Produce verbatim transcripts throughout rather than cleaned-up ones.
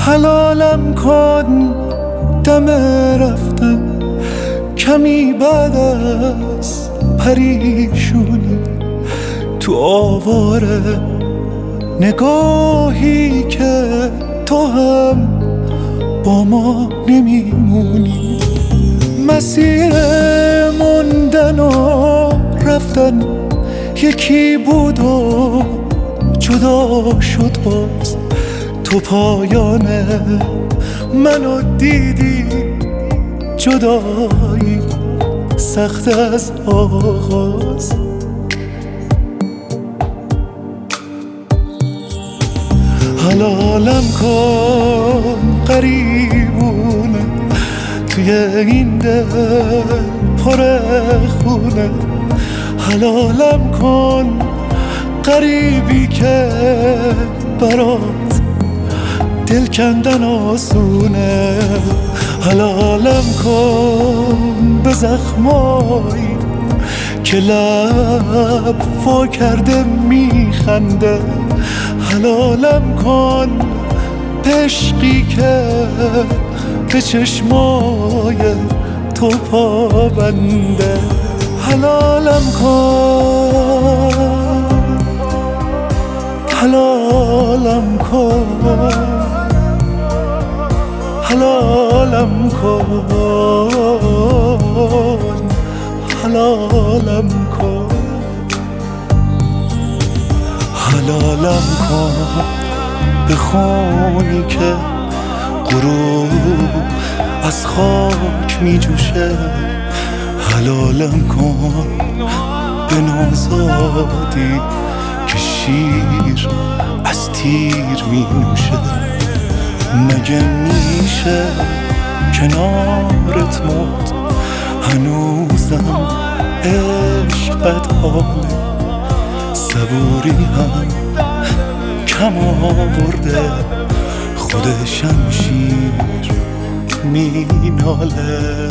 حلالم کن دم رفتن کمی بعد از پریشونی، تو آواره نگاهی که تو هم با ما نمیمونی. مسیر موندن و رفتن یکی بود و جدا شد باز، تو پایان منو دیدی، جدایی سخت از آغاز. حلالم کن قریبونه توی این دل پر خونه، حلالم کن قریبی که برات دل کندن آسونه، حلالم کن به زخمایی که لب وا کرده میخنده، حلالم کن عشقی که به چشمای تو پابنده، حلالم کن حلالم کن حلالم کن حلالم کن حلالم کن به خونی که غروب از خاک می جوشه، حلالم کن به نوزادی که شیر از تیر می نوشه. مگه میشه کنارت مرد هنوزم عشقت حاله، صبوری هم کم آورده خود شمشیر می ناله.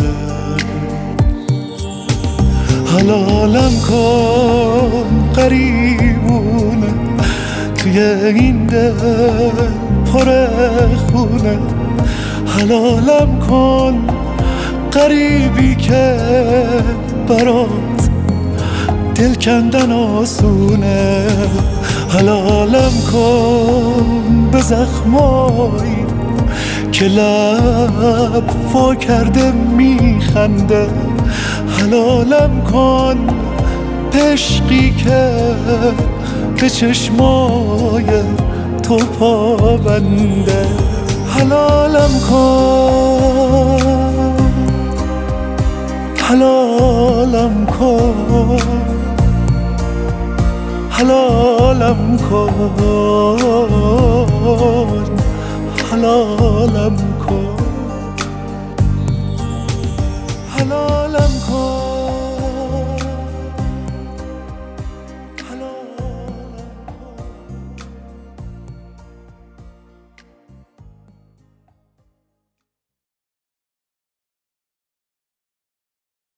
حلالم کن قریبونه توی این دل پر خونه، حلالم کن قریبی که برات دل کندن آسونه، حلالم کن به زخمایی که لب وا کرده میخنده، حلالم کن عشقی که به چشمای تو پابنده، حلالم کن حلالم کن حلالم کن حلالم کن حلالم